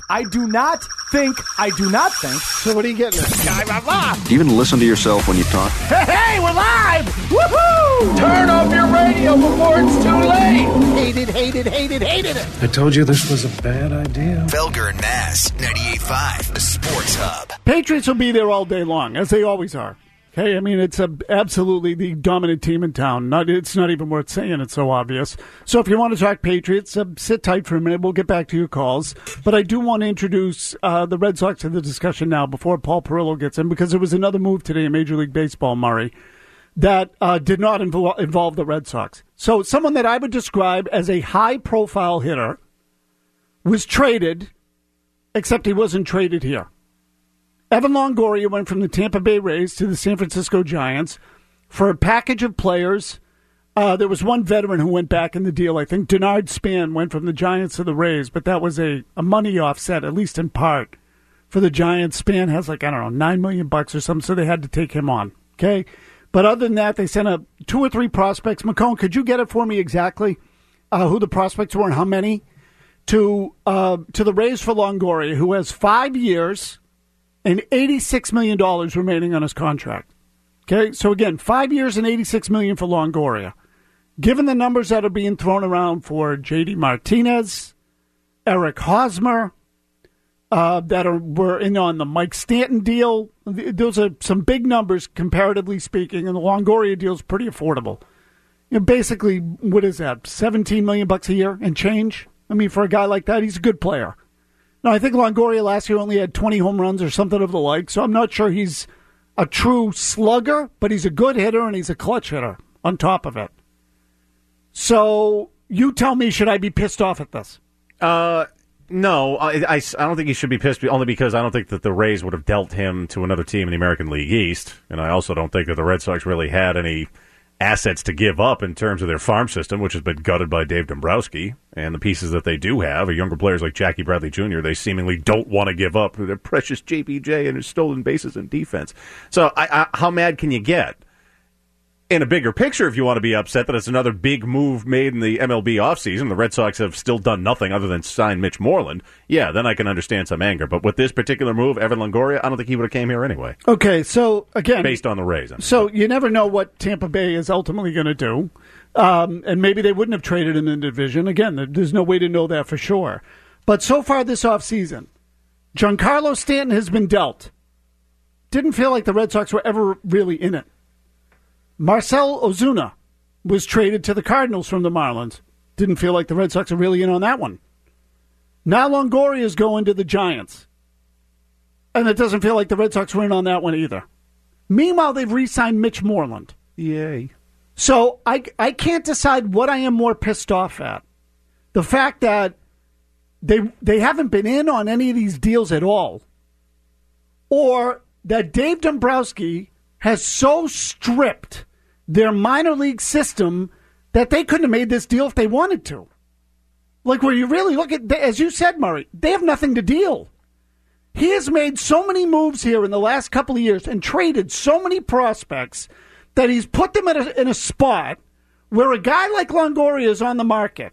I do not think. So what are you getting at? Do you even listen to yourself when you talk? Hey, we're live! Woohoo! Turn off your radio before it's too late. Hated it. I told you this was a bad idea. Felger and Nass, 98.5, the Sports Hub. Patriots will be there all day long, as they always are. Okay, I mean, it's absolutely the dominant team in town. It's not even worth saying. It's so obvious. So if you want to talk Patriots, sit tight for a minute. We'll get back to your calls. But I do want to introduce the Red Sox to the discussion now before Paul Perillo gets in, because there was another move today in Major League Baseball, Murray, that did not involve the Red Sox. So someone that I would describe as a high-profile hitter was traded, except he wasn't traded here. Evan Longoria went from the Tampa Bay Rays to the San Francisco Giants for a package of players. There was one veteran who went back in the deal. I think Denard Span went from the Giants to the Rays, but that was a money offset, at least in part, for the Giants. Span has $9 million or something, so they had to take him on. Okay, but other than that, they sent up 2 or 3 prospects. McCone, could you get it for me exactly who the prospects were and how many? To the Rays for Longoria, who has 5 years and $86 million remaining on his contract. Okay, so again, 5 years and $86 million for Longoria. Given the numbers that are being thrown around for J.D. Martinez, Eric Hosmer, were in on the Mike Stanton deal, those are some big numbers comparatively speaking, and the Longoria deal is pretty affordable. Basically, what is that, $17 million a year and change? I mean, for a guy like that, he's a good player. Now, I think Longoria last year only had 20 home runs or something of the like, so I'm not sure he's a true slugger, but he's a good hitter and he's a clutch hitter on top of it. So you tell me, should I be pissed off at this? No, I don't think he should be pissed, only because I don't think that the Rays would have dealt him to another team in the American League East, and I also don't think that the Red Sox really had any assets to give up in terms of their farm system, which has been gutted by Dave Dombrowski, and the pieces that they do have, younger players like Jackie Bradley Jr., they seemingly don't want to give up their precious JPJ and his stolen bases in defense. So how mad can you get? In a bigger picture, if you want to be upset that it's another big move made in the MLB offseason, the Red Sox have still done nothing other than sign Mitch Moreland, yeah, then I can understand some anger. But with this particular move, Evan Longoria, I don't think he would have came here anyway. Okay, so again, based on the Rays. So you never know what Tampa Bay is ultimately going to do, and maybe they wouldn't have traded in the division. Again, there's no way to know that for sure. But so far this offseason, Giancarlo Stanton has been dealt. Didn't feel like the Red Sox were ever really in it. Marcell Ozuna was traded to the Cardinals from the Marlins. Didn't feel like the Red Sox are really in on that one. Now Longoria is going to the Giants. And it doesn't feel like the Red Sox were in on that one either. Meanwhile, they've re-signed Mitch Moreland. Yay. So I can't decide what I am more pissed off at. The fact that they haven't been in on any of these deals at all. Or that Dave Dombrowski has so stripped their minor league system that they couldn't have made this deal if they wanted to. Like, where you really look at, as you said, Murray, they have nothing to deal. He has made so many moves here in the last couple of years and traded so many prospects that he's put them in a spot where a guy like Longoria is on the market.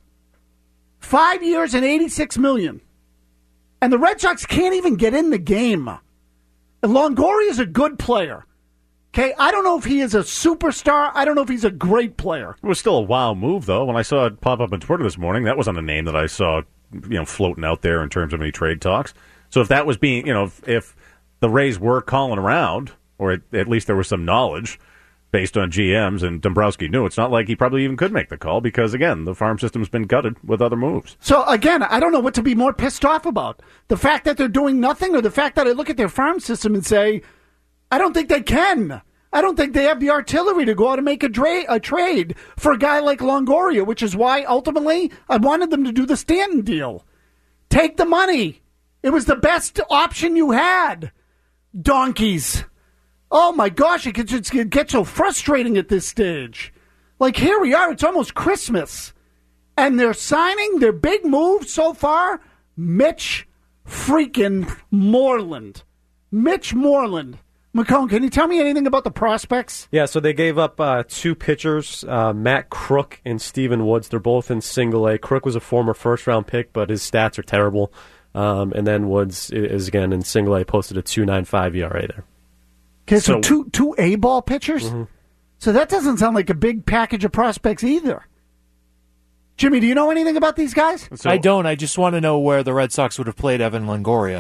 5 years and $86 million. And the Red Sox can't even get in the game. And Longoria is a good player. Okay, I don't know if he is a superstar. I don't know if he's a great player. It was still a wow move, though. When I saw it pop up on Twitter this morning, that wasn't a name that I saw, floating out there in terms of any trade talks. So if that was being, if the Rays were calling around, or at least there was some knowledge based on GMs, and Dombrowski knew, it's not like he probably even could make the call because, again, the farm system's been gutted with other moves. So, again, I don't know what to be more pissed off about. The fact that they're doing nothing, or the fact that I look at their farm system and say, I don't think they can. I don't think they have the artillery to go out and make a trade for a guy like Longoria, which is why, ultimately, I wanted them to do the Stanton deal. Take the money. It was the best option you had. Donkeys. Oh, my gosh, it gets so frustrating at this stage. Like, here we are. It's almost Christmas. And they're signing their big move so far, Mitch freaking Moreland. Mitch Moreland. McCone, can you tell me anything about the prospects? Yeah, so they gave up 2 pitchers, Matt Crook and Steven Woods. They're both in single A. Crook was a former first-round pick, but his stats are terrible. And then Woods is again in single A, posted a 2.95 ERA there. Okay, so two A-ball pitchers? Mm-hmm. So that doesn't sound like a big package of prospects either. Jimmy, do you know anything about these guys? I don't. I just want to know where the Red Sox would have played Evan Longoria.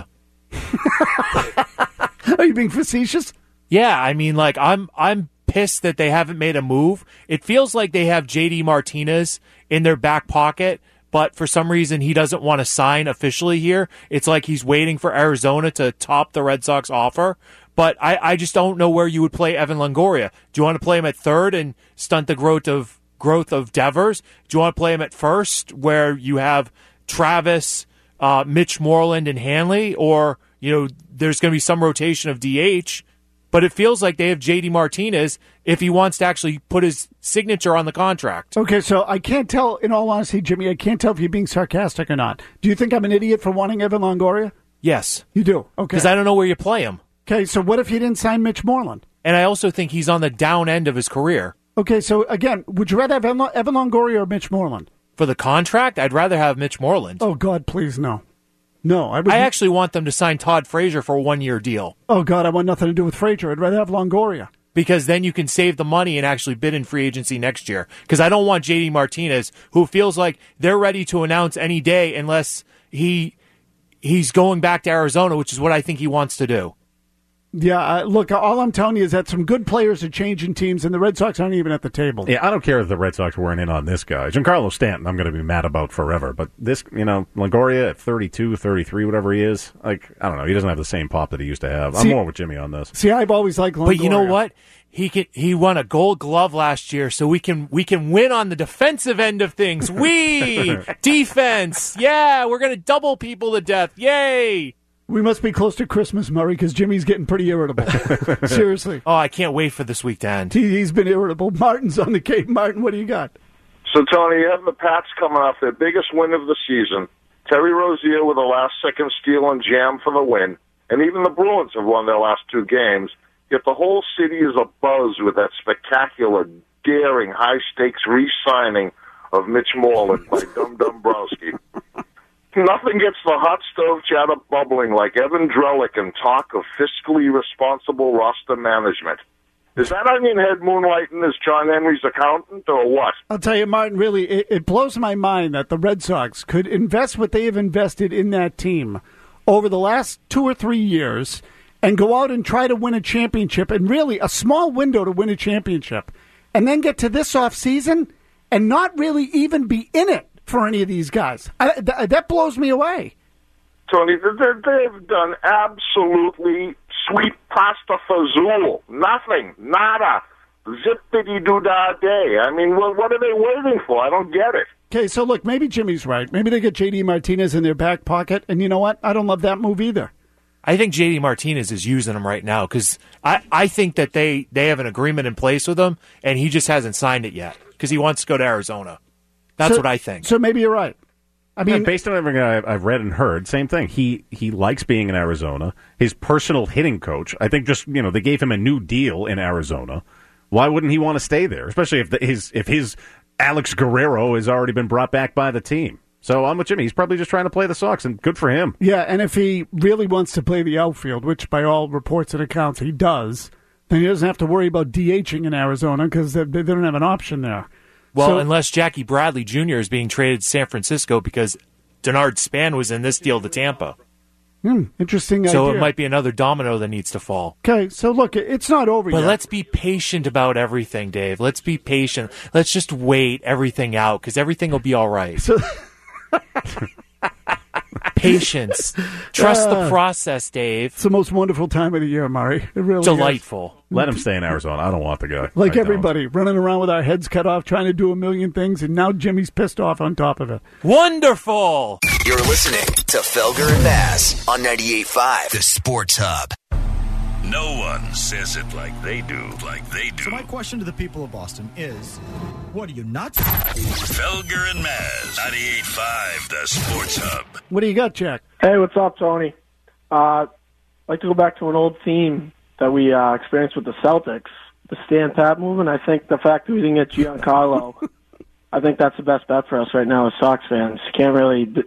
Are you being facetious? Yeah, I mean, like, I'm pissed that they haven't made a move. It feels like they have J.D. Martinez in their back pocket, but for some reason he doesn't want to sign officially here. It's like he's waiting for Arizona to top the Red Sox offer. But I just don't know where you would play Evan Longoria. Do you want to play him at third and stunt the growth of Devers? Do you want to play him at first where you have Travis, Mitch Moreland, and Hanley? Or, there's going to be some rotation of DH. But it feels like they have J.D. Martinez if he wants to actually put his signature on the contract. Okay, so I can't tell, in all honesty, Jimmy, I can't tell if you're being sarcastic or not. Do you think I'm an idiot for wanting Evan Longoria? Yes. You do? Okay. Because I don't know where you play him. Okay, so what if you didn't sign Mitch Moreland? And I also think he's on the down end of his career. Okay, so again, would you rather have Evan Longoria or Mitch Moreland? For the contract, I'd rather have Mitch Moreland. Oh, God, please, no. No, I actually want them to sign Todd Frazier for a 1-year deal. Oh, God, I want nothing to do with Frazier. I'd rather have Longoria. Because then you can save the money and actually bid in free agency next year. Because I don't want J.D. Martinez, who feels like they're ready to announce any day unless he's going back to Arizona, which is what I think he wants to do. Yeah, look, all I'm telling you is that some good players are changing teams, and the Red Sox aren't even at the table. Yeah, I don't care if the Red Sox weren't in on this guy. Giancarlo Stanton, I'm going to be mad about forever. But this, Longoria at 32, 33, whatever he is, I don't know. He doesn't have the same pop that he used to have. I'm more with Jimmy on this. See, I've always liked Longoria. But you know what? He won a Gold Glove last year, so we can win on the defensive end of things. Defense, yeah, we're going to double people to death. Yay! We must be close to Christmas, Murray, because Jimmy's getting pretty irritable. Seriously. Oh, I can't wait for this week to end. He's been irritable. Martin's on the Cape. Martin, what do you got? So, Tony, you have the Pats coming off their biggest win of the season. Terry Rozier with a last-second steal and jam for the win. And even the Bruins have won their last 2 games. Yet the whole city is abuzz with that spectacular, daring, high-stakes re-signing of Mitch Moreland by Dum Dombrowski. Nothing gets the hot stove chatter bubbling like Evan Drellick and talk of fiscally responsible roster management. Is that onion head moonlighting as John Henry's accountant or what? I'll tell you, Martin, really, it blows my mind that the Red Sox could invest what they have invested in that team over the last 2 or 3 years and go out and try to win a championship, and really a small window to win a championship, and then get to this offseason and not really even be in it for any of these guys. That blows me away. Tony, they've done absolutely sweet pasta fazool. Nothing. Nada. Zippity-doo-dah day. I mean, what are they waiting for? I don't get it. Okay, so look, maybe Jimmy's right. Maybe they get J.D. Martinez in their back pocket, and you know what? I don't love that move either. I think J.D. Martinez is using them right now because I think that they have an agreement in place with him, and he just hasn't signed it yet because he wants to go to Arizona. That's what I think. So maybe you're right. I mean, based on everything I've read and heard, same thing. He likes being in Arizona. His personal hitting coach, I think, just they gave him a new deal in Arizona. Why wouldn't he want to stay there? Especially if his Alex Guerrero has already been brought back by the team. So I'm with Jimmy. He's probably just trying to play the Sox, and good for him. Yeah, and if he really wants to play the outfield, which by all reports and accounts he does, then he doesn't have to worry about DHing in Arizona because they don't have an option there. Well, unless Jackie Bradley Jr. is being traded to San Francisco because Denard Span was in this deal to Tampa. Interesting idea. So it might be another domino that needs to fall. Okay, so look, it's not over yet. But let's be patient about everything, Dave. Let's be patient. Let's just wait everything out because everything will be all right. So Patience. Trust the process, Dave. It's the most wonderful time of the year, Murray. It really delightful. Let him stay in Arizona. I don't want the guy. Like everybody, running around with our heads cut off, trying to do a million things, and now Jimmy's pissed off on top of it. Wonderful! You're listening to Felger and Bass on 98.5, the Sports Hub. No one says it like they do. So my question to the people of Boston is, what are you nuts? Felger and Maz, 98.5, the Sports Hub. What do you got, Jack? Hey, what's up, Tony? I'd like to go back to an old theme that we experienced with the Celtics, the Stan Pat movement. I think the fact that we didn't get Giancarlo, I think that's the best bet for us right now as Sox fans. You can't really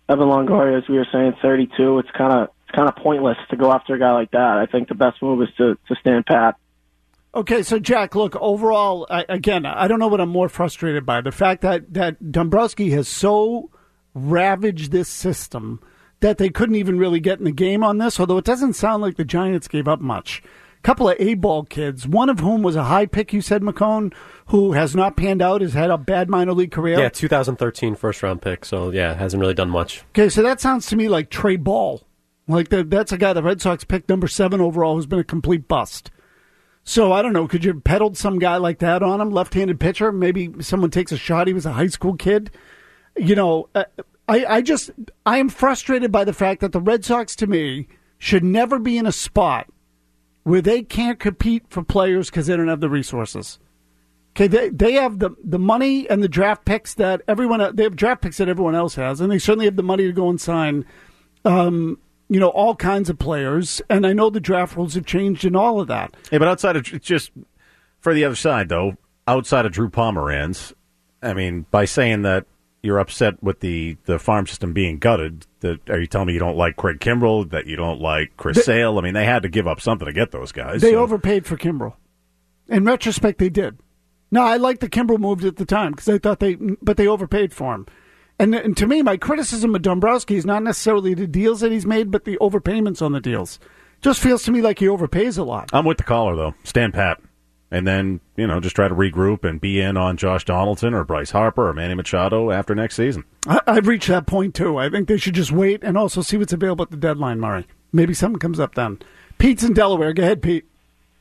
Evan Longoria, as we were saying, 32. It's kind of pointless to go after a guy like that. I think the best move is to stand pat. Okay, so Jack, look, overall, I don't know what I'm more frustrated by. The fact that Dombrowski has so ravaged this system that they couldn't even really get in the game on this, although it doesn't sound like the Giants gave up much. A couple of A-ball kids, one of whom was a high pick, you said, McCone, who has not panned out, has had a bad minor league career. Yeah, 2013 first-round pick, so, yeah, hasn't really done much. Okay, so that sounds to me like Trey Ball. Like that's a guy the Red Sox picked number 7 overall who's been a complete bust. So, I don't know, could you have peddled some guy like that on him, left-handed pitcher? Maybe someone takes a shot. He was a high school kid. You know, I am frustrated by the fact that the Red Sox, to me, should never be in a spot where they can't compete for players because they don't have the resources. Okay, they have the money and the draft picks that they have draft picks that everyone else has, and they certainly have the money to go and sign, all kinds of players. And I know the draft rules have changed and all of that. Yeah, but outside of just for the other side, though, outside of Drew Pomeranz, I mean, by saying that you're upset with the farm system being gutted, are you telling me you don't like Craig Kimbrell, that you don't like Chris Sale? I mean, they had to give up something to get those guys. They overpaid for Kimbrell. In retrospect, they did. No, I liked the Kimbrell moves at the time because I thought but they overpaid for him. And to me, my criticism of Dombrowski is not necessarily the deals that he's made, but the overpayments on the deals. Just feels to me like he overpays a lot. I'm with the caller, though. Stand pat. And then, just try to regroup and be in on Josh Donaldson or Bryce Harper or Manny Machado after next season. I've reached that point, too. I think they should just wait and also see what's available at the deadline, Murray. Maybe something comes up then. Pete's in Delaware. Go ahead, Pete.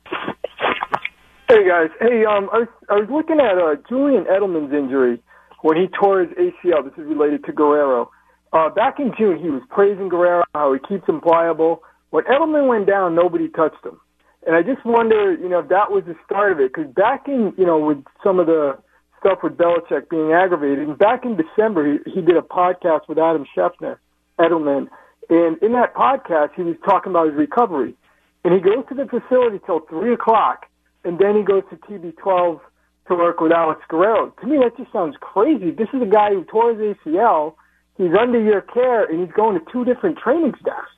Hey, guys. Hey, I was looking at Julian Edelman's injury when he tore his ACL. This is related to Guerrero. Back in June, he was praising Guerrero, how he keeps him pliable. When Edelman went down, nobody touched him. And I just wonder, if that was the start of it. Because back in, with some of the stuff with Belichick being aggravated, and back in December, he did a podcast with Adam Schefter, Edelman. And in that podcast, he was talking about his recovery. And he goes to the facility till 3 o'clock, and then he goes to TB12 to work with Alex Guerrero. To me, that just sounds crazy. This is a guy who tore his ACL. He's under your care, and he's going to 2 different training staffs.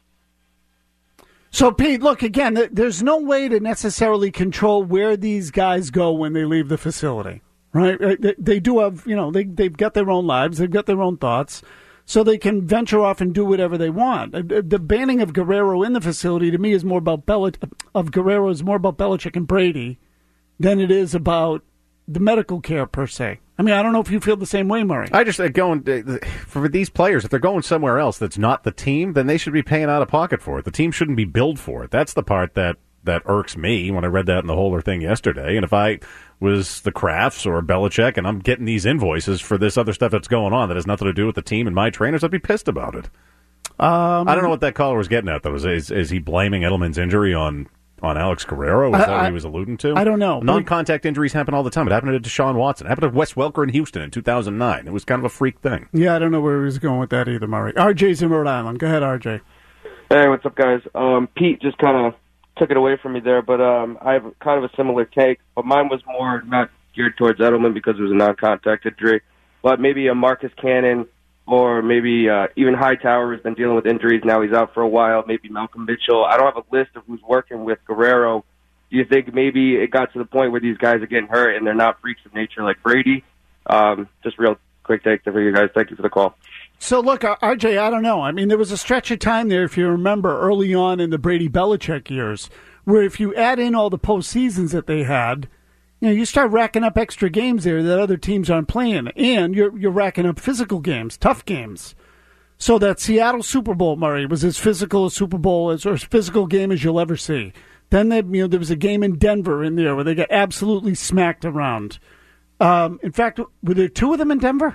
So, Pete, look, again, there's no way to necessarily control where these guys go when they leave the facility, right? They do have, they've got their own lives. They've got their own thoughts. So they can venture off and do whatever they want. The banning of Guerrero in the facility, to me, is more about Guerrero is more about Belichick and Brady than it is about the medical care, per se. I mean, I don't know if you feel the same way, Murray. I just for these players, if they're going somewhere else that's not the team, then they should be paying out of pocket for it. The team shouldn't be billed for it. That's the part that irks me when I read that in the Holder thing yesterday. And if I was the Krafts or Belichick and I'm getting these invoices for this other stuff that's going on that has nothing to do with the team and my trainers, I'd be pissed about it. I don't know what that caller was getting at, though. Is he blaming Edelman's injury on Alex Guerrero? Is that what he was alluding to? I don't know. Non-contact injuries happen all the time. It happened to Deshaun Watson. It happened to Wes Welker in Houston in 2009. It was kind of a freak thing. Yeah, I don't know where he was going with that either, Murray. RJ's in Rhode Island. Go ahead, RJ. Hey, what's up, guys? Pete just kind of took it away from me there, but I have kind of a similar take. But mine was more not geared towards Edelman because it was a non-contact injury, but maybe a Marcus Cannon or maybe even Hightower has been dealing with injuries. Now he's out for a while. Maybe Malcolm Mitchell. I don't have a list of who's working with Guerrero. Do you think maybe it got to the point where these guys are getting hurt and they're not freaks of nature like Brady? Just real quick take for you guys. Thank you for the call. So, look, RJ, I don't know. I mean, there was a stretch of time there, if you remember, early on in the Brady-Belichick years, where if you add in all the postseasons that they had, you start racking up extra games there that other teams aren't playing, and you're racking up physical games, tough games. So that Seattle Super Bowl, Murray, was as physical a Super Bowl or as physical game as you'll ever see. Then there was a game in Denver in there where they got absolutely smacked around. In fact, were there 2 of them in Denver?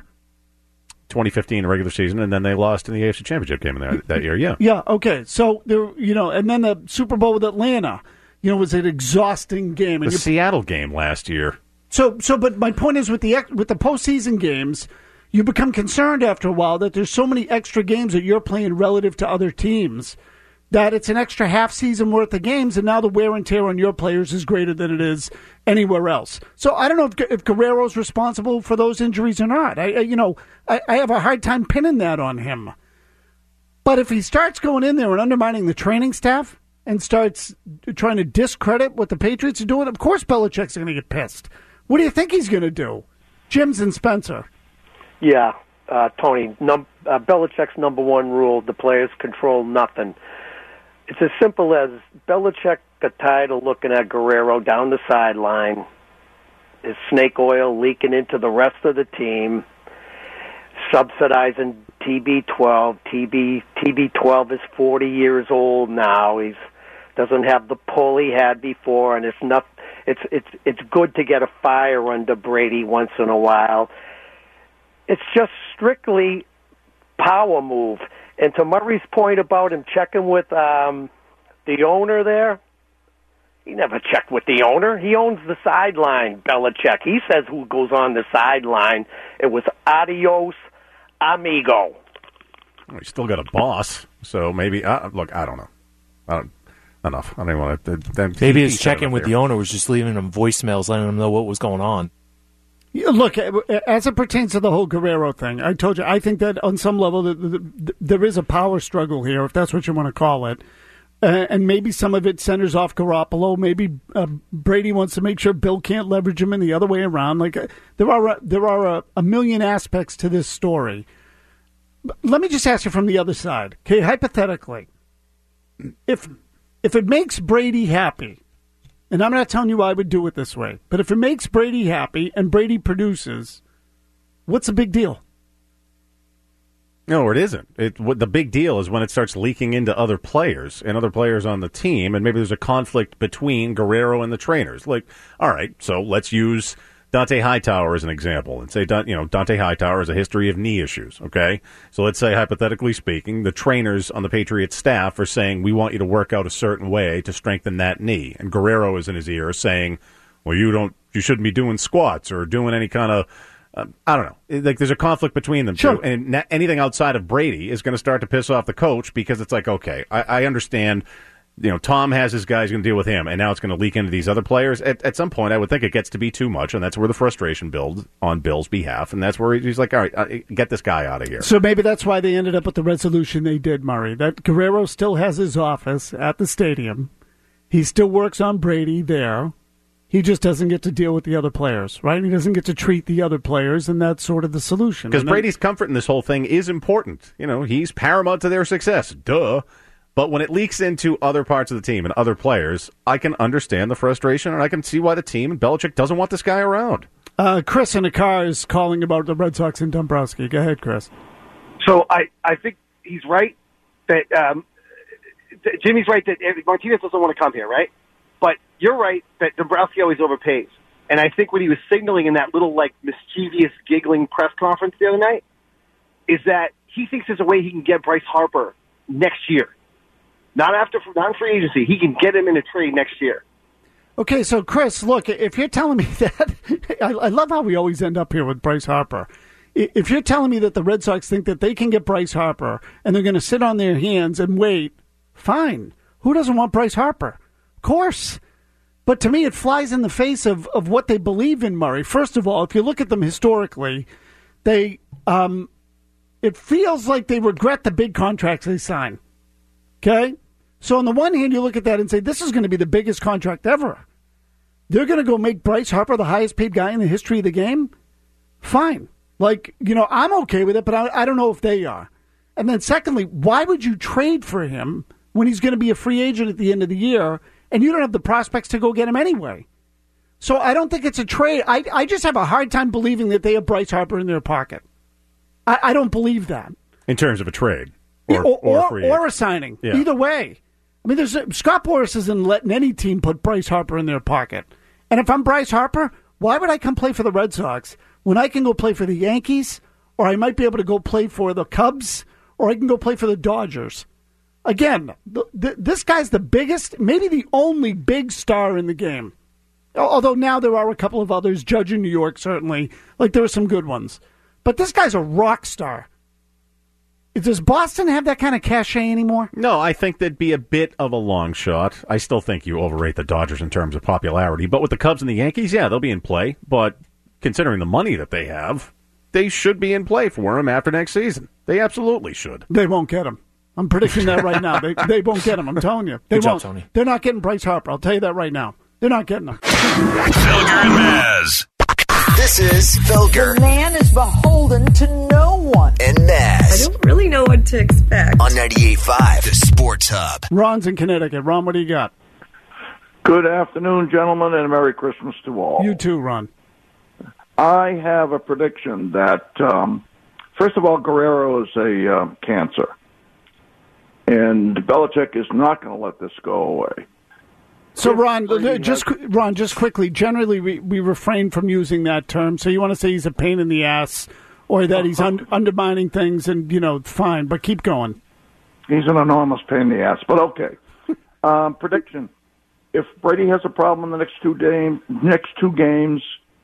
2015 regular season, and then they lost in the AFC Championship game that year. Yeah. Yeah. Okay. So there, and then the Super Bowl with Atlanta, was an exhausting game. And the Seattle game last year. But my point is with the postseason games, you become concerned after a while that there's so many extra games that you're playing relative to other teams that it's an extra half season worth of games, and now the wear and tear on your players is greater than it is anywhere else. So I don't know if Guerrero's responsible for those injuries or not. I have a hard time pinning that on him. But if he starts going in there and undermining the training staff and starts trying to discredit what the Patriots are doing, of course Belichick's going to get pissed. What do you think he's going to do? Jim's and Spencer. Yeah, Tony, Belichick's number one rule, the players control nothing. It's as simple as Belichick got tired of looking at Guerrero down the sideline, his snake oil leaking into the rest of the team, subsidizing TB12. TB12 is 40 years old now. He doesn't have the pull he had before, and it's good to get a fire under Brady once in a while. It's just strictly power move. And to Murray's point about him checking with the owner there, he never checked with the owner. He owns the sideline, Belichick. He says who goes on the sideline. It was adios, amigo. Well, he's still got a boss, so maybe. Look, I don't know. Enough. I don't want to. Maybe his check-in with the owner was just leaving him voicemails, letting him know what was going on. Yeah, look, as it pertains to the whole Guerrero thing, I told you, I think that on some level there is a power struggle here, if that's what you want to call it. And maybe some of it centers off Garoppolo. Maybe Brady wants to make sure Bill can't leverage him in the other way around. Like there are a million aspects to this story. Let me just ask you from the other side. Okay, hypothetically, if it makes Brady happy, and I'm not telling you I would do it this way, but if it makes Brady happy and Brady produces, what's the big deal? No, it isn't. The big deal is when it starts leaking into other players and other players on the team, and maybe there's a conflict between Guerrero and the trainers. Like, all right, so let's use Dante Hightower as an example and say, Dante Hightower has a history of knee issues, okay? So let's say, hypothetically speaking, the trainers on the Patriots staff are saying, we want you to work out a certain way to strengthen that knee. And Guerrero is in his ear saying, well, you shouldn't be doing squats or doing any kind of, I don't know. Like, there's a conflict between them two. And anything outside of Brady is going to start to piss off the coach because it's like, okay, I understand, Tom has his guys going to deal with him, and now it's going to leak into these other players. At some point, I would think it gets to be too much, and that's where the frustration builds on Bill's behalf, and that's where he's like, all right, get this guy out of here. So maybe that's why they ended up with the resolution they did, Murray, that Guerrero still has his office at the stadium. He still works on Brady there. He just doesn't get to deal with the other players, right? He doesn't get to treat the other players, and that's sort of the solution. Because Brady's comfort in this whole thing is important. He's paramount to their success. Duh. But when it leaks into other parts of the team and other players, I can understand the frustration, and I can see why the team and Belichick doesn't want this guy around. Chris in the car is calling about the Red Sox and Dombrowski. Go ahead, Chris. So I think he's right that Jimmy's right that Martinez doesn't want to come here, right? But you're right that Dombrowski always overpays. And I think what he was signaling in that little, mischievous, giggling press conference the other night is that he thinks there's a way he can get Bryce Harper next year. Not free agency. He can get him in a trade next year. Okay, so, Chris, look, if you're telling me that, I love how we always end up here with Bryce Harper. If you're telling me that the Red Sox think that they can get Bryce Harper and they're going to sit on their hands and wait, fine. Who doesn't want Bryce Harper? Of course. But to me, it flies in the face of what they believe in, Murray. First of all, if you look at them historically, it feels like they regret the big contracts they sign. Okay? So on the one hand, you look at that and say, this is going to be the biggest contract ever. They're going to go make Bryce Harper the highest paid guy in the history of the game? Fine. I'm okay with it, but I don't know if they are. And then secondly, why would you trade for him when he's going to be a free agent at the end of the year and you don't have the prospects to go get him anyway? So I don't think it's a trade. I just have a hard time believing that they have Bryce Harper in their pocket. I don't believe that. In terms of a trade. Or a signing. Yeah. Either way. I mean, Scott Boras isn't letting any team put Bryce Harper in their pocket. And if I'm Bryce Harper, why would I come play for the Red Sox when I can go play for the Yankees, or I might be able to go play for the Cubs, or I can go play for the Dodgers? Again, this guy's the biggest, maybe the only big star in the game. Although now there are a couple of others, Judge in New York, certainly. There are some good ones. But this guy's a rock star. Does Boston have that kind of cachet anymore? No, I think that'd be a bit of a long shot. I still think you overrate the Dodgers in terms of popularity. But with the Cubs and the Yankees, yeah, they'll be in play. But considering the money that they have, they should be in play for him after next season. They absolutely should. They won't get him. I'm predicting that right now. They won't get him. I'm telling you. They Good job, won't. Tony. They're not getting Bryce Harper. I'll tell you that right now. They're not getting him. Felger and Maz. This is Felger The man is beholden to no one. and Maz I don't really know what to expect. on 98.5 The Sports Hub. Ron's in Connecticut. Ron, what do you got? Good afternoon, gentlemen, and Merry Christmas to all. You too, Ron. I have a prediction that, first of all, Guerrero is a cancer. And Belichick is not going to let this go away. So, Ron, just quickly, generally we refrain from using that term. So you want to say he's a pain in the ass or that he's undermining things and, fine, but keep going. He's an enormous pain in the ass, but okay. Prediction. If Brady has a problem in the next two games,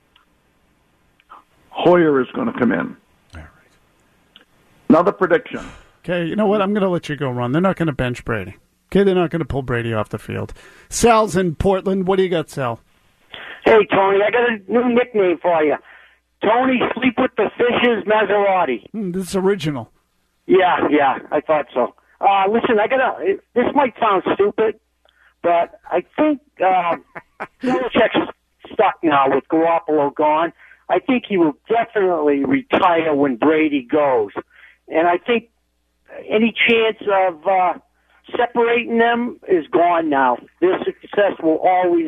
Hoyer is going to come in. All right. Another prediction. Okay, you know what? I'm going to let you go, Ron. They're not going to bench Brady. Okay, they're not going to pull Brady off the field. Sal's in Portland. What do you got, Sal? Hey, Tony, I got a new nickname for you. Tony Sleep with the Fishes Maserati. This is original. Yeah, I thought so. Listen, this might sound stupid, but I think Belichick's stuck now with Garoppolo gone. I think he will definitely retire when Brady goes. And I think any chance of separating them is gone now. Their success will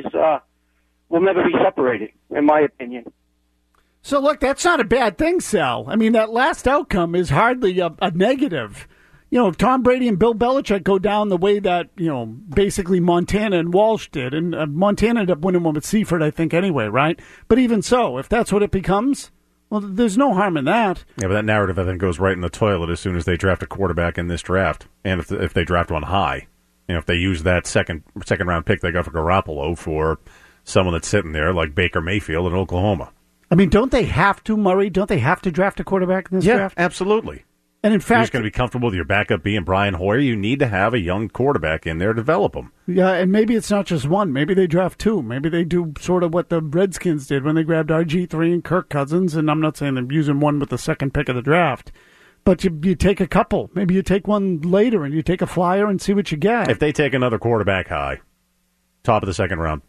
never be separated, in my opinion. So, look, that's not a bad thing, Sal. I mean, that last outcome is hardly a negative. If Tom Brady and Bill Belichick go down the way that, basically Montana and Walsh did, and Montana ended up winning one with Seifert, I think, anyway, right? But even so, if that's what it becomes, well, there's no harm in that. Yeah, but that narrative, I think, goes right in the toilet as soon as they draft a quarterback in this draft. And if they draft one high. If they use that second round pick they got for Garoppolo for someone that's sitting there like Baker Mayfield in Oklahoma. I mean, don't they have to, Murray? Don't they have to draft a quarterback in this draft? Yeah, absolutely. And in You're fact, just going to be comfortable with your backup being Brian Hoyer. You need to have a young quarterback in there to develop him. yeah, and maybe it's not just one. Maybe they draft two. Maybe they do sort of what the Redskins did when they grabbed RG3 and Kirk Cousins. And I'm not saying they're using one with the second pick of the draft, but you take a couple. Maybe you take one later and you take a flyer and see what you get. If they take another quarterback high, top of the second round,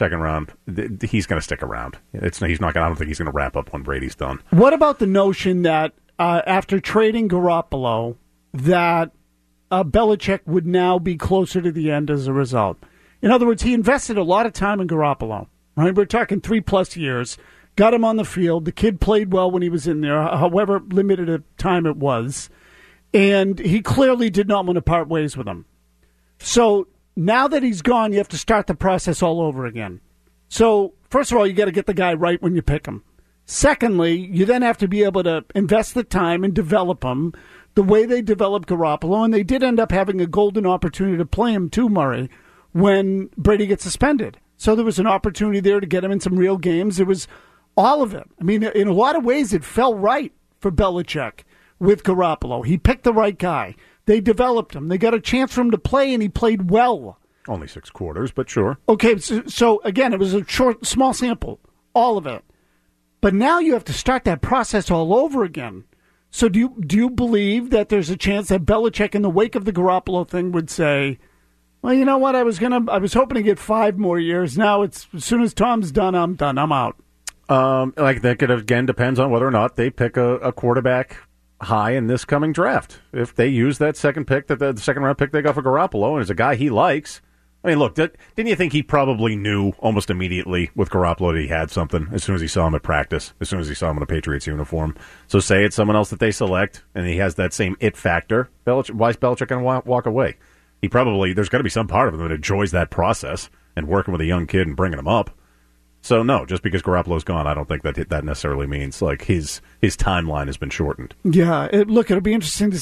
he's going to stick around. He's not going. I don't think he's going to wrap up when Brady's done. What about the notion that after trading Garoppolo, that Belichick would now be closer to the end as a result? In other words, he invested a lot of time in Garoppolo. Right, we're talking 3+ years. Got him on the field. The kid played well when he was in there, however limited a time it was, and he clearly did not want to part ways with him. So now that he's gone, you have to start the process all over again. So, first of all, you got to get the guy right when you pick him. Secondly, you then have to be able to invest the time and develop him the way they developed Garoppolo, and they did end up having a golden opportunity to play him too, Murray, when Brady gets suspended. So there was an opportunity there to get him in some real games. It was all of it. I mean, in a lot of ways, it fell right for Belichick with Garoppolo. He picked the right guy. They developed him. They got a chance for him to play, and he played well. Only 6 quarters, but sure. Okay, so again, it was a small sample, all of it. But now you have to start that process all over again. So do you believe that there's a chance that Belichick, in the wake of the Garoppolo thing, would say, well, you know what, I was hoping to get 5 more years. Now it's as soon as Tom's done, I'm done. I'm out. Like that, again, depends on whether or not they pick a quarterback high in this coming draft. If they use that second pick, the second round pick they got for Garoppolo, and it's a guy he likes. I mean, look, didn't you think he probably knew almost immediately with Garoppolo that he had something as soon as he saw him at practice, as soon as he saw him in a Patriots uniform? So say it's someone else that they select, and he has that same it factor. Why is Belichick going to walk away? There's got to be some part of him that enjoys that process and working with a young kid and bringing him up. So no, just because Garoppolo's gone, I don't think that necessarily means like his timeline has been shortened. Yeah, it'll be interesting to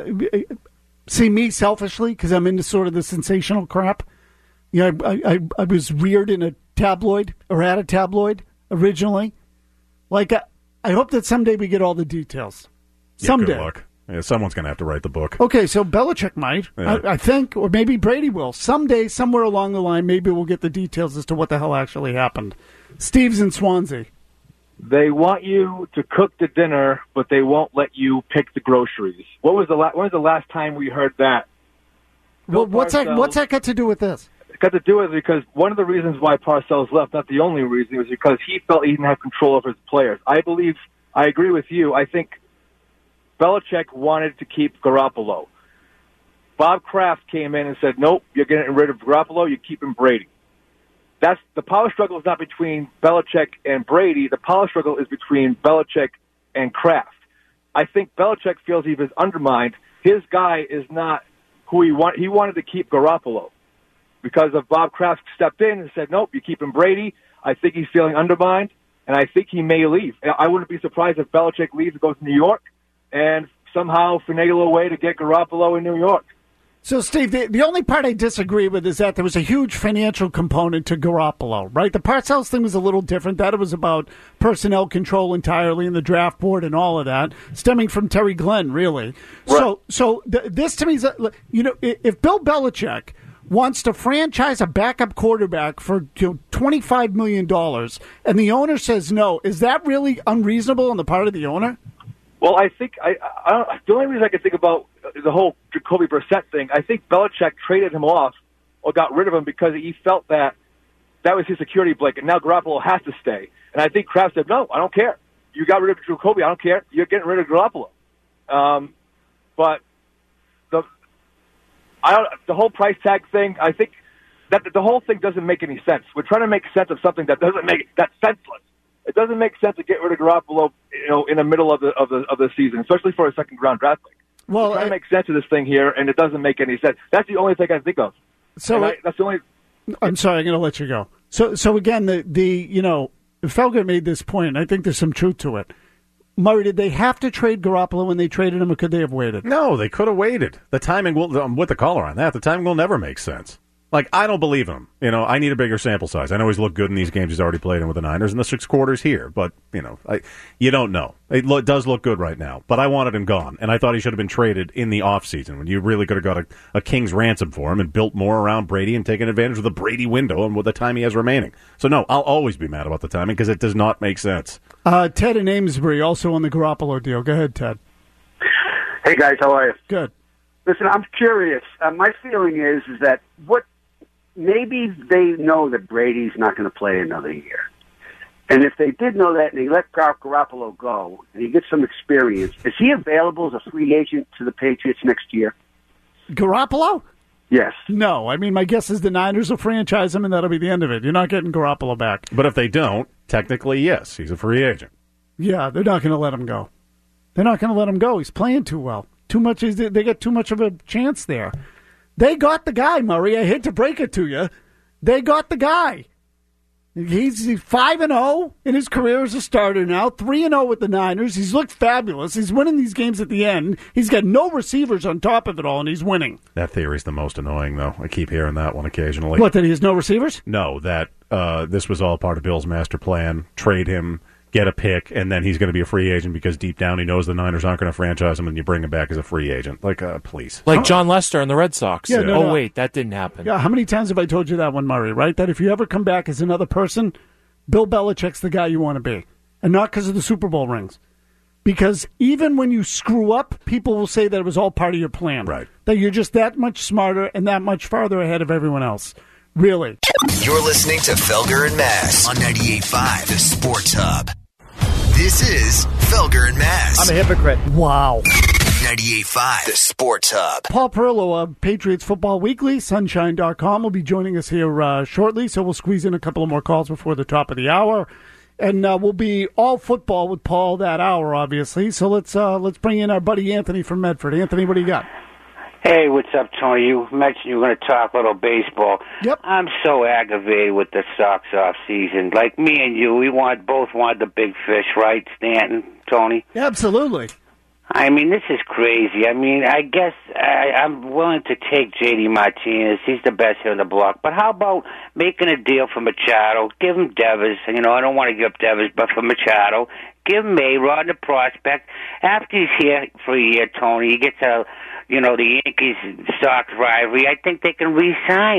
see me selfishly, because I'm into sort of the sensational crap. Yeah, I was reared in a tabloid, or at a tabloid originally. Like, I hope that someday we get all the details. Someday. Good luck. Yeah, someone's going to have to write the book. Okay, so Belichick might, Yeah. I think, or maybe Brady will. Someday, somewhere along the line, maybe we'll get the details as to what the hell actually happened. Steve's in Swansea. They want you to cook the dinner, but they won't let you pick the groceries. When was the last time we heard that? Well, what's that got to do with this? It's got to do with it because one of the reasons why Parcells left, not the only reason, was because he felt he didn't have control over his players. I agree with you. I think Belichick wanted to keep Garoppolo. Bob Kraft came in and said, nope, you're getting rid of Garoppolo, you're keeping Brady. That's the power struggle is not between Belichick and Brady. The power struggle is between Belichick and Kraft. I think Belichick feels he was undermined. His guy is not who he wanted. He wanted to keep Garoppolo because of Bob Kraft stepped in and said, nope, you're keeping Brady. I think he's feeling undermined, and I think he may leave. I wouldn't be surprised if Belichick leaves and goes to New York and somehow finagle a way to get Garoppolo in New York. So, Steve, the only part I disagree with is that there was a huge financial component to Garoppolo, right? The Parcells thing was a little different. That it was about personnel control entirely and the draft board and all of that, stemming from Terry Glenn, really. Right. So this to me is, if Bill Belichick wants to franchise a backup quarterback for $25 million and the owner says no, is that really unreasonable on the part of the owner? Well, I think the only reason I can think about the whole Jacoby Brissett thing, I think Belichick traded him off or got rid of him because he felt that was his security blanket. Now Garoppolo has to stay. And I think Kraft said, no, I don't care. You got rid of Jacoby, I don't care. You're getting rid of Garoppolo. But the whole price tag thing, I think that the whole thing doesn't make any sense. We're trying to make sense of something that's senseless. It doesn't make sense to get rid of Garoppolo, in the middle of the season, especially for a second round draft pick. Well, I make sense of this thing here, and it doesn't make any sense. That's the only thing I can think of. So that's the only. I'm sorry, I'm going to let you go. So again, Felger made this point. And I think there's some truth to it. Murray, did they have to trade Garoppolo when they traded him, or could they have waited? No, they could have waited. The timing will. I'm with the caller on that. The timing will never make sense. Like, I don't believe him. I need a bigger sample size. I know he's looked good in these games he's already played in with the Niners in the 6 quarters here, but, you don't know. It does look good right now, but I wanted him gone, and I thought he should have been traded in the offseason when you really could have got a king's ransom for him and built more around Brady and taken advantage of the Brady window and with the time he has remaining. So, no, I'll always be mad about the timing because it does not make sense. Ted in Amesbury, also on the Garoppolo deal. Go ahead, Ted. Hey, guys, how are you? Good. Listen, I'm curious. My feeling is that maybe they know that Brady's not going to play another year. And if they did know that and they let Garoppolo go and he gets some experience, is he available as a free agent to the Patriots next year? Garoppolo? Yes. No. I mean, my guess is the Niners will franchise him and that'll be the end of it. You're not getting Garoppolo back. But if they don't, technically, yes, he's a free agent. Yeah, they're not going to let him go. They're not going to let him go. He's playing too well. They get too much of a chance there. They got the guy, Murray. I hate to break it to you. They got the guy. He's 5-0 in his career as a starter now, 3-0 with the Niners. He's looked fabulous. He's winning these games at the end. He's got no receivers on top of it all, and he's winning. That theory's the most annoying, though. I keep hearing that one occasionally. What, that he has no receivers? No, that this was all part of Bill's master plan. Trade him, get a pick, and then he's going to be a free agent because deep down he knows the Niners aren't going to franchise him, and you bring him back as a free agent. Like, please. Like John Lester and the Red Sox. Yeah, no. Wait, that didn't happen. Yeah, how many times have I told you that one, Murray, right? That if you ever come back as another person, Bill Belichick's the guy you want to be. And not because of the Super Bowl rings. Because even when you screw up, people will say that it was all part of your plan. Right. That you're just that much smarter and that much farther ahead of everyone else. Really. You're listening to Felger and Mazz on 98.5, the Sports Hub. This is Felger and Mazz. I'm a hypocrite. Wow. 98.5, the Sports Hub. Paul Perillo of Patriots Football Weekly, Sunshine.com, will be joining us here shortly, so we'll squeeze in a couple of more calls before the top of the hour. And we'll be all football with Paul that hour, obviously. So let's bring in our buddy Anthony from Medford. Anthony, what do you got? Hey, what's up, Tony? You mentioned you were going to talk a little baseball. Yep. I'm so aggravated with the Sox off season. Like me and you, we both wanted the big fish, right, Stanton, Tony? Absolutely. I mean, this is crazy. I mean, I guess I'm willing to take J.D. Martinez. He's the best here on the block. But how about making a deal for Machado? Give him Devers. I don't want to give up Devers, but for Machado, give him A-Rod, the prospect. After he's here for a year, Tony, he gets the Yankees-Sox rivalry. I think they can re-sign him.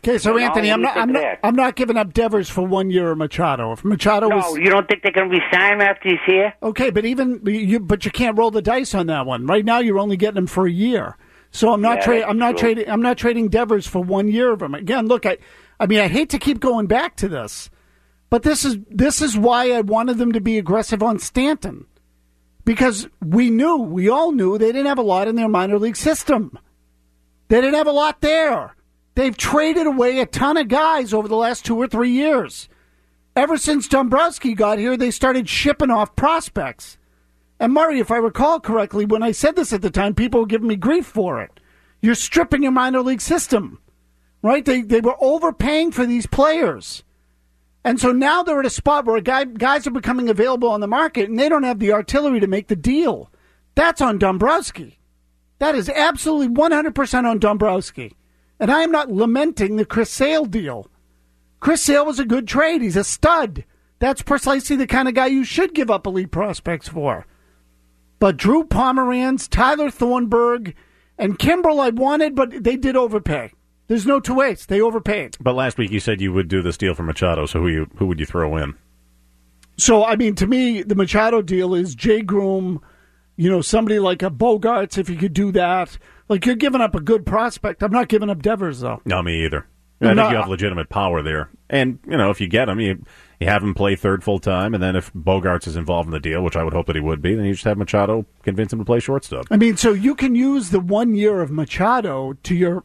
Okay, so You know, Anthony, what do you think of that? I'm not giving up Devers for 1 year of Machado. If Machado No, was you don't think they're going to resign him after he's here? okay, but you can't roll the dice on that one. Right now, you're only getting him for a year. So I'm not Yeah, I'm not trading Devers for 1 year of him. Again, look, I hate to keep going back to this, but this is why I wanted them to be aggressive on Stanton, because we all knew they didn't have a lot in their minor league system. They didn't have a lot there. They've traded away a ton of guys over the last 2 or 3 years. Ever since Dombrowski got here, they started shipping off prospects. And Murray, if I recall correctly, when I said this at the time, people were giving me grief for it. You're stripping your minor league system, right? They were overpaying for these players. And so now they're at a spot where guys are becoming available on the market, and they don't have the artillery to make the deal. That's on Dombrowski. That is absolutely 100% on Dombrowski. And I am not lamenting the Chris Sale deal. Chris Sale was a good trade. He's a stud. That's precisely the kind of guy you should give up elite prospects for. But Drew Pomeranz, Tyler Thornburg, and Kimbrel I wanted, but they did overpay. There's no two ways. They overpaid. But last week you said you would do this deal for Machado, so who would you throw in? So, to me, the Machado deal is Jay Groom, somebody like a Bogarts, if you could do that. Like, you're giving up a good prospect. I'm not giving up Devers, though. No, me either. I think you have legitimate power there. And, if you get him, you have him play third full time, and then if Bogarts is involved in the deal, which I would hope that he would be, then you just have Machado convince him to play shortstop. So you can use the 1 year of Machado to your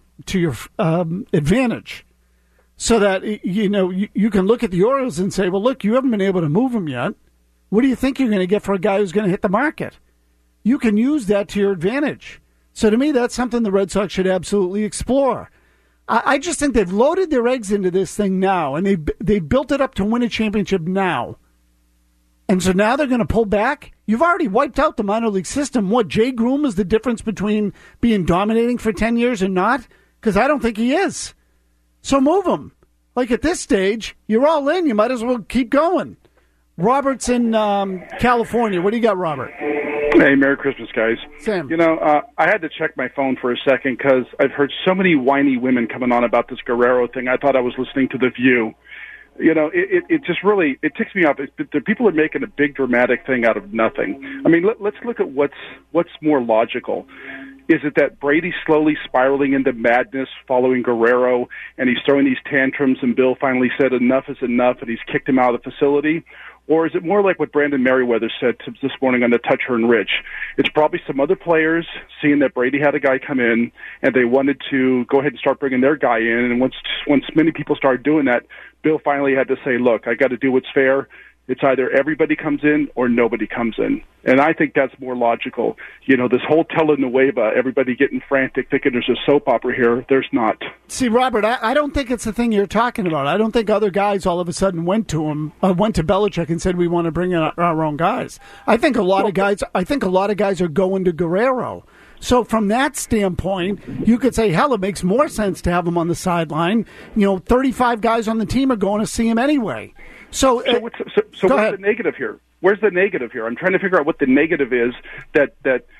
advantage, so that you can look at the Orioles and say, well, look, you haven't been able to move him yet. What do you think you're going to get for a guy who's going to hit the market? You can use that to your advantage. So to me, that's something the Red Sox should absolutely explore. I just think they've loaded their eggs into this thing now, and they've built it up to win a championship now. And so now they're going to pull back? You've already wiped out the minor league system. What, Jay Groom is the difference between being dominating for 10 years and not? Because I don't think he is. So move him. Like, at this stage, you're all in. You might as well keep going. Robert's in California. What do you got, Robert? Hey, Merry Christmas, guys. Sam. I had to check my phone for a second because I've heard so many whiny women coming on about this Guerrero thing. I thought I was listening to The View. It just really, it ticks me off. The people are making a big dramatic thing out of nothing. Let's look at what's more logical. Is it that Brady's slowly spiraling into madness following Guerrero, and he's throwing these tantrums, and Bill finally said enough is enough, and he's kicked him out of the facility? Or is it more like what Brandon Merriweather said this morning on the Toucher and Rich? It's probably some other players seeing that Brady had a guy come in, and they wanted to go ahead and start bringing their guy in. And once many people started doing that, Bill finally had to say, look, I got to do what's fair. It's either everybody comes in or nobody comes in. And I think that's more logical. This whole telenovela, everybody getting frantic, thinking there's a soap opera here. There's not. See, Robert, I don't think it's the thing you're talking about. I don't think other guys all of a sudden went to Belichick and said, we want to bring in our own guys. I think a lot of guys are going to Guerrero. So from that standpoint, you could say, hell, it makes more sense to have him on the sideline. 35 guys on the team are going to see him anyway. So what's the negative here? Where's the negative here? I'm trying to figure out what the negative is that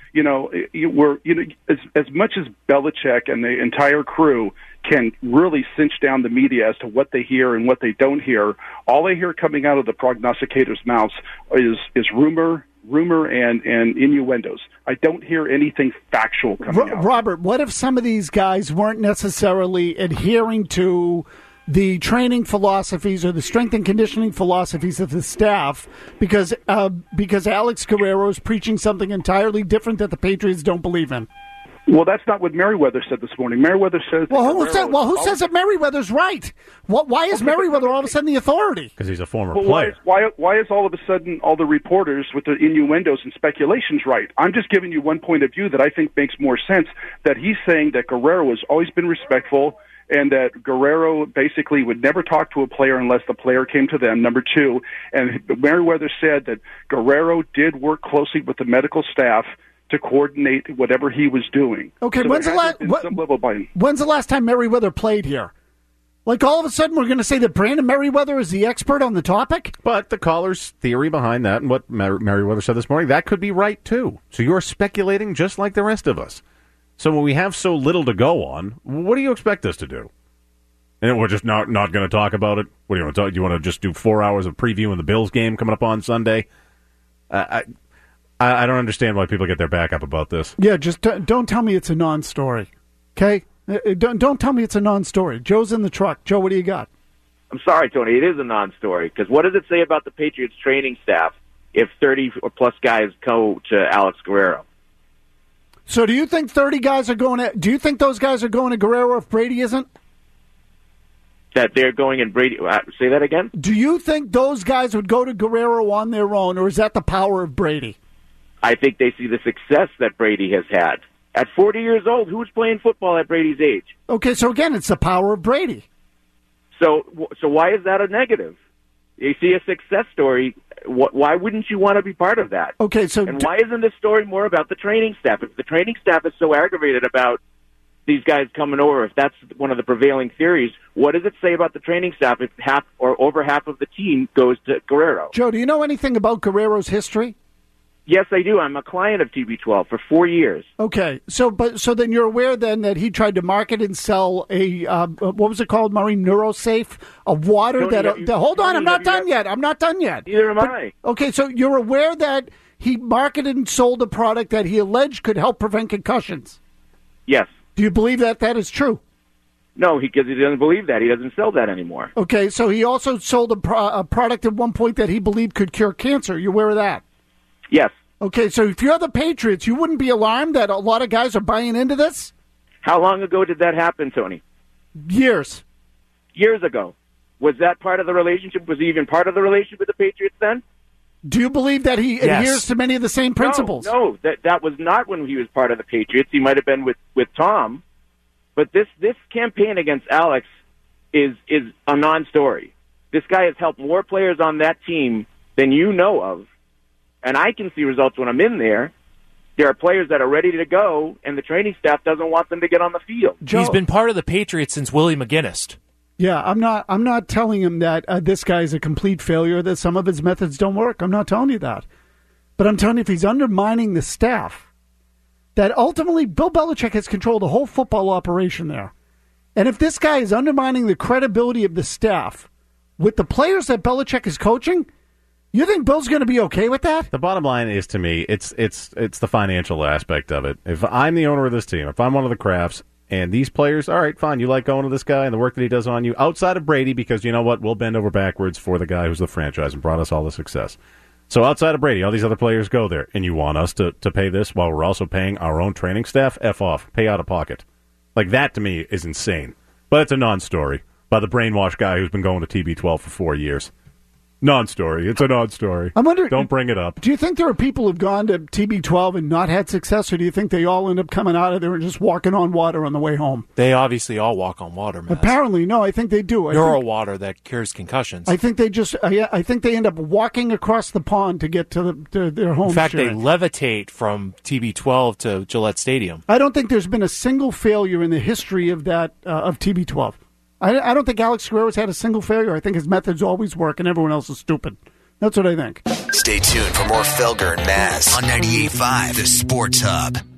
as much as Belichick and the entire crew can really cinch down the media as to what they hear and what they don't hear. All I hear coming out of the prognosticators' mouths is rumor and innuendos. I don't hear anything factual coming out. Robert, what if some of these guys weren't necessarily adhering to the training philosophies or the strength and conditioning philosophies of the staff because Alex Guerrero is preaching something entirely different that the Patriots don't believe in? Well, that's not what Merriweather said this morning. Merriweather says... who says that Merriweather's right? Why is Merriweather all of a sudden the authority? Because he's a former player. Why is all of a sudden all the reporters with the innuendos and speculations right? I'm just giving you one point of view that I think makes more sense, that he's saying that Guerrero has always been respectful and that Guerrero basically would never talk to a player unless the player came to them, number two. And Merriweather said that Guerrero did work closely with the medical staff to coordinate whatever he was doing. Okay, so when's the last time Merriweather played here? Like, all of a sudden we're going to say that Brandon Merriweather is the expert on the topic? But the caller's theory behind that and what Merriweather said this morning, that could be right, too. So you're speculating just like the rest of us. So when we have so little to go on, what do you expect us to do? And we're just not going to talk about it? What do you want to talk? Do you want to just do 4 hours of previewing the Bills game coming up on Sunday? I don't understand why people get their back up about this. Yeah, just don't tell me it's a non-story, okay? Don't tell me it's a non-story. Joe's in the truck. Joe, what do you got? I'm sorry, Tony. It is a non-story because what does it say about the Patriots training staff if 30 or plus guys go to Alex Guerrero? So do you think 30 guys are going to – do you think those guys are going to Guerrero if Brady isn't? That they're going in Brady. Say that again? Do you think those guys would go to Guerrero on their own, or is that the power of Brady? I think they see the success that Brady has had. At 40 years old, who's playing football at Brady's age? Okay, so again, it's the power of Brady. So why is that a negative? You see a success story. Why wouldn't you want to be part of that? Okay, so and why isn't this story more about the training staff? If the training staff is so aggravated about these guys coming over, if that's one of the prevailing theories, what does it say about the training staff if half or over half of the team goes to Guerrero? Joe, do you know anything about Guerrero's history? Yes, I do. I'm a client of TB12 for 4 years. Okay, so then you're aware then that he tried to market and sell a what was it called, Murray? NeuroSafe, a water Tony, hold on, I'm not done yet. I'm not done yet. Neither am I. Okay, so you're aware that he marketed and sold a product that he alleged could help prevent concussions? Yes. Do you believe that that is true? No, because he doesn't believe that. He doesn't sell that anymore. Okay, so he also sold a product at one point that he believed could cure cancer. You aware of that? Yes. Okay, so if you're the Patriots, you wouldn't be alarmed that a lot of guys are buying into this? How long ago did that happen, Tony? Years. Years ago. Was that part of the relationship? Was he even part of the relationship with the Patriots then? Do you believe that he adheres to many of the same principles? No, that was not when he was part of the Patriots. He might have been with Tom. But this campaign against Alex is a non-story. This guy has helped more players on that team than you know of. And I can see results when I'm in there. There are players that are ready to go, and the training staff doesn't want them to get on the field. He's been part of the Patriots since Willie McGinnis. Yeah, I'm not telling him that this guy is a complete failure, that some of his methods don't work. I'm not telling you that. But I'm telling you, if he's undermining the staff, that ultimately Bill Belichick has controlled the whole football operation there. And if this guy is undermining the credibility of the staff with the players that Belichick is coaching, you think Bill's going to be okay with that? The bottom line is, to me, it's the financial aspect of it. If I'm the owner of this team, if I'm one of the Crafts, and these players, all right, fine, you like going to this guy and the work that he does on you, outside of Brady, because you know what, we'll bend over backwards for the guy who's the franchise and brought us all the success. So outside of Brady, all these other players go there, and you want us to pay this while we're also paying our own training staff? F off. Pay out of pocket. Like, that to me is insane. But it's a non-story by the brainwashed guy who's been going to TB12 for 4 years. Non-story. It's a non-story. I'm wondering, don't bring it up. Do you think there are people who've gone to TB12 and not had success, or do you think they all end up coming out of there and just walking on water on the way home? They obviously all walk on water, man. Apparently, no. I think they do. Water that cures concussions. I think they just. I think they end up walking across the pond to get to their home. In fact, sharing. they levitate from TB12 to Gillette Stadium. I don't think there's been a single failure in the history of that of TB12. I don't think Alex Guerrero's had a single failure. I think his methods always work, and everyone else is stupid. That's what I think. Stay tuned for more Felger and Mazz on 98.5 The Sports Hub.